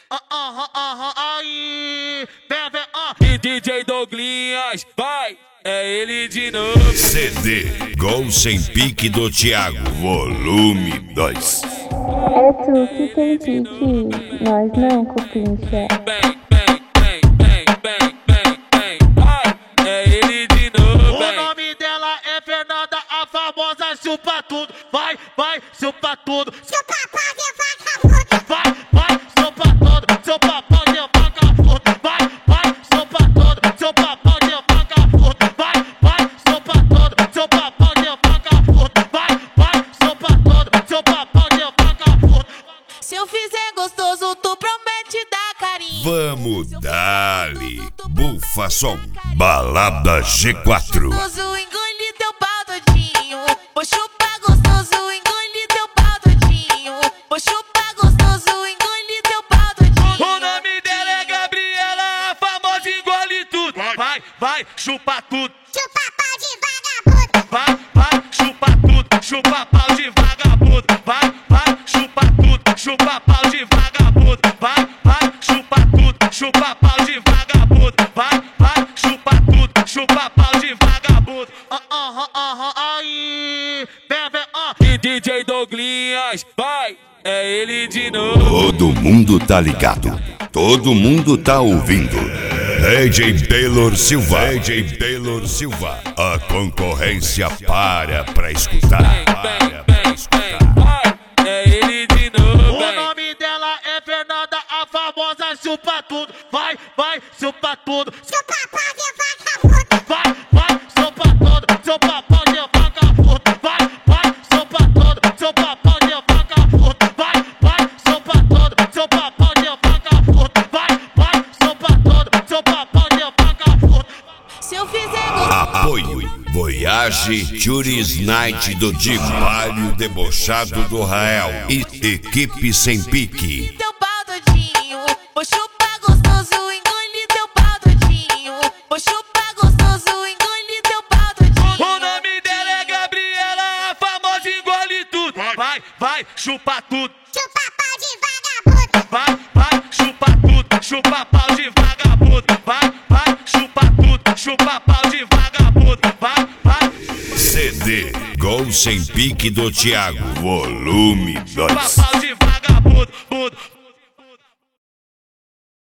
Aí, bebe, E DJ Douglinhas, vai, é ele de novo. CD Gol Sem Pique do Thiago, volume 2. É tu que tem pique, nós não, cupincha. Bem, vai, é ele de novo. o nome dela é Fernanda, a famosa chupa tudo. Vai, chupa tudo. Chupa pau de vagabundo. Vai, chupa tudo. Chupa pau de vagabundo. Vai, chupa tudo. Chupa pau de vagabundo. Vai, chupa tudo. Chupa pau de vagabundo. Vai, chupa tudo. Chupa pau de vagabundo. Se eu fizer gostoso, tu promete dar carinho. Vamos dali, bufa som, balada G4. Gostoso, engole teu pau todinho. Vou chupar gostoso, engole teu pau todinho. Vou chupar gostoso, engole teu pau todinho. O nome dela é Gabriela, a famosa engole tudo. Vai, chupa tudo. Chupa pau de vagabundo. Vai, chupa tudo. Chupa pau de vagabundo. Vai, chupa tudo. Chupa pau de vagabundo. Vai, chupa tudo. Chupa pau de vagabundo. Vai, chupa tudo. Chupa pau de vagabundo. Aí, bebe, E DJ Douglinhas, vai, é ele de novo. Todo mundo tá ligado, todo mundo tá ouvindo. DJ Taylor Silva, a concorrência pra escutar. Vai, é ele de novo. o nome dela é Fernanda, a famosa chupa tudo. Vai, chupa tudo. Chupa pau de vagabundo. Vai, chupa tudo. Chupa pau de vagabundo. Vai, chupa tudo. Chupa pau de vagabundo. Vai, chupa tudo. Chupa pau de vagabundo. Vai, chupa tudo. Chupa pau de vagabundo. Se eu fizer gostoso, Apoio Voyage Tours Night do Digo, Palio Debochado do Rael e Equipe Sem Pique. teu pau todinho. Vou chupar gostoso, engole teu pau todinho. Vou chupar gostoso, engole teu pau todinho. O nome dela é Gabriela, a famosa engole tudo. Vai, chupa tudo. Chupa pau de vagabundo. Vai, chupa tudo. Chupa pau de vagabundo. Vai, chupa tudo. Chupa pau de vagabundo. Vai, CD Gol Sem Pique do Thiago, volume 2. chupa pau de vagabundo.